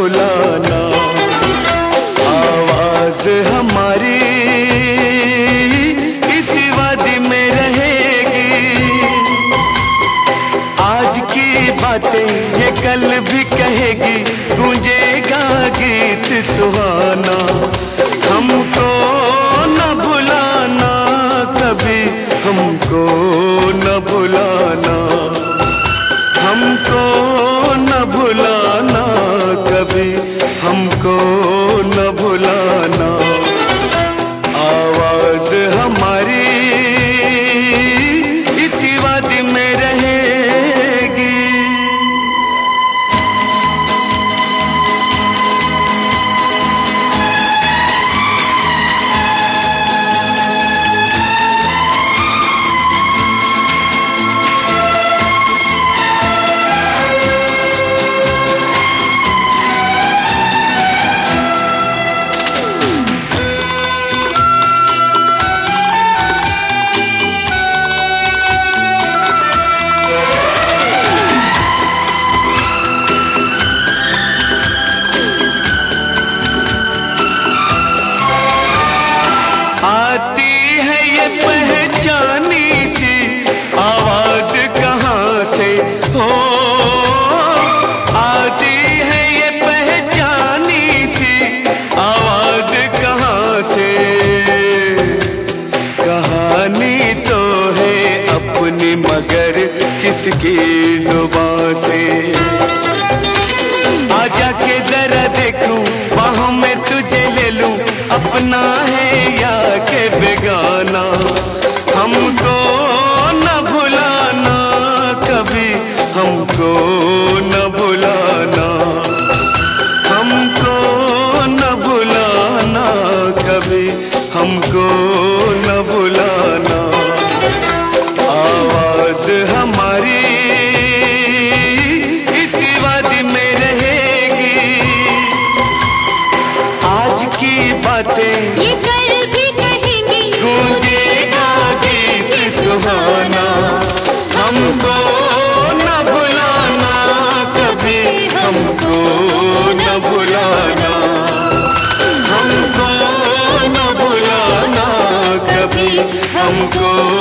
भुलाना। आवाज हमारी इसी वादी में रहेगी, आज की बातें ये कल भी कहेगी, गूंजेगा गीत सुहाना। हमको न भुलाना कभी, हमको न भुलाना, हमको न भुलाना कभी, हमको न भुलाना। आवाज हमारी इसी वादी में रहेगी। आती है ये पहचानी सी आवाज कहाँ से हो, आती है ये पहचानी सी आवाज कहाँ से। कहानी तो है अपनी मगर किसकी जुबान से। आजा के जरा देखूं बाहों में तुझे ले लूं, अपना है या के बेगाना। हमको न भुलाना कभी, हमको न भुलाना, हमको न भुलाना कभी, हमको न भुलाना। आवाज हमारी इसी वादी में रहेगी, आज की बातें ये कल भी कहेंगी, गूंजेगा गीत सुहाना। हमको न भुलाना कभी, हमको न भुलाना, हमको न भुलाना कभी, हमको